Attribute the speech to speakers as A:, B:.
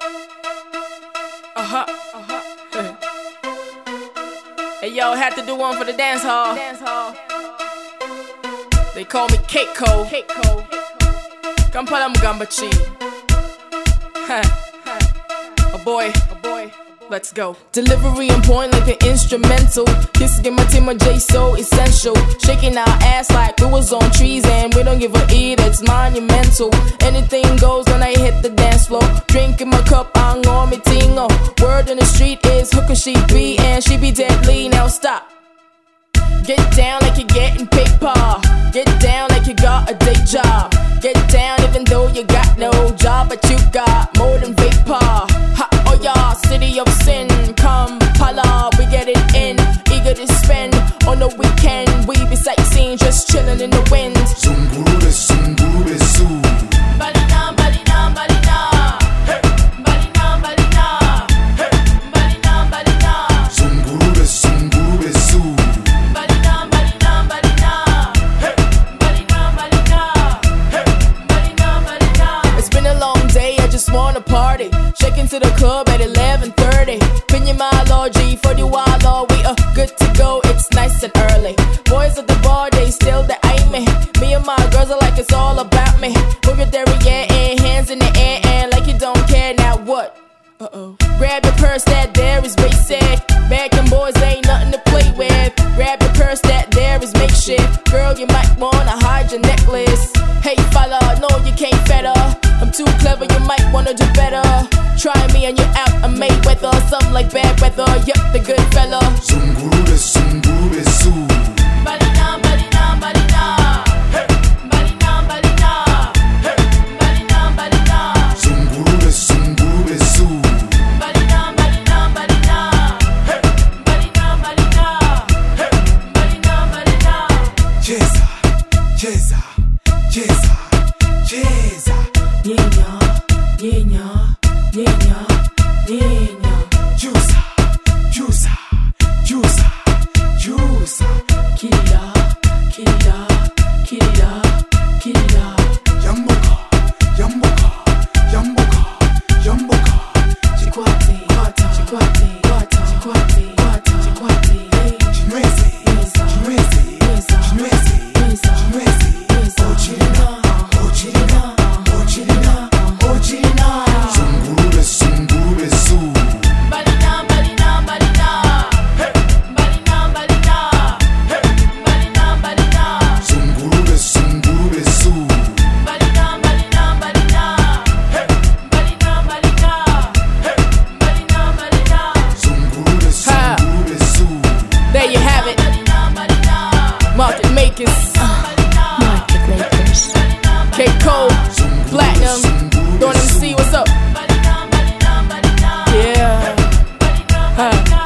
A: Hey yo, had to do one for the dance hall. They call me Keiko. Kampala Mugambachi. A boy. Let's go. Delivery on point like an instrumental. Kissing my team, my J so essential. Shaking our ass like we was on trees, and we don't give a E, that's monumental. Anything goes when I hit the dance floor. Drinking my cup, I'm on me tingo. Word in the street is hooker she be, and she be deadly. Now stop. Get down like you're getting paper. Get down like you got a day job. Get down even though you got no job, but you got more than vapor. Ha, oh yeah, city of sin, Kampala, we get it in. Eager to spend on the weekend. We be sightseeing, just chilling in the wind.
B: Zungurube, zungurube, zoo.
A: Balina, balina, balina. Hey, balina, balina. Hey, balina, balina.
B: Zungurube, zungurube, zoo.
A: Wanna party, shaking to the club at 11:30. Pinyin my G for the wild law, we are good to go. It's nice and early. Boys at the bar, they still the aiming. Me and my girls are like it's all about me. Move your derriere and hands in the air, and like you don't care. Now what? Grab your purse, that there is basic. Back and boys ain't nothing to play with. Grab your purse, that there is makeshift. Girl, you might wanna hide your necklace. Hey fella, no you can't fetter. I'm too clever, you might wanna do better. Try me and you're out, I'm Mayweather. Something like bad weather, yup, the good fella.
B: Zungurube, zungurube, zoo.
A: Balina, balina, balina. Hey, balina, balina. Hey, balina, balina.
B: Zungurube, zungurube, zoo.
A: Balina, balina, balina. Hey, balina, balina. Hey, balina, balina.
B: Cheza, cheza, cheza, cheza.
A: Niña, niña, niña, niña.
B: Juica, juica, juica, juica.
A: Kirida, kirida, kirida, kirida.
B: Yamboka, yamboka, yamboka, yamboka.
A: Chikwati, chikwati, chikwati, chikwati.
B: Chinwezi, chinwezi, chinwezi, chinwezi. Ochilina, ochilina, ochilina, ochilina. Zungurube, zungurube, zoo.
A: Balina, balina, balina. Hey, balina, balina. Hey, balina, balina.
B: Zungurube, zungurube, zoo.
A: Balina, balina, balina. Hey, balina, balina. Hey, balina, balina.
B: Zungurube, zungurube, zoo.
A: There you have it. Market makers. Keiko, Platinum, Dawn MC, what's up? Yeah.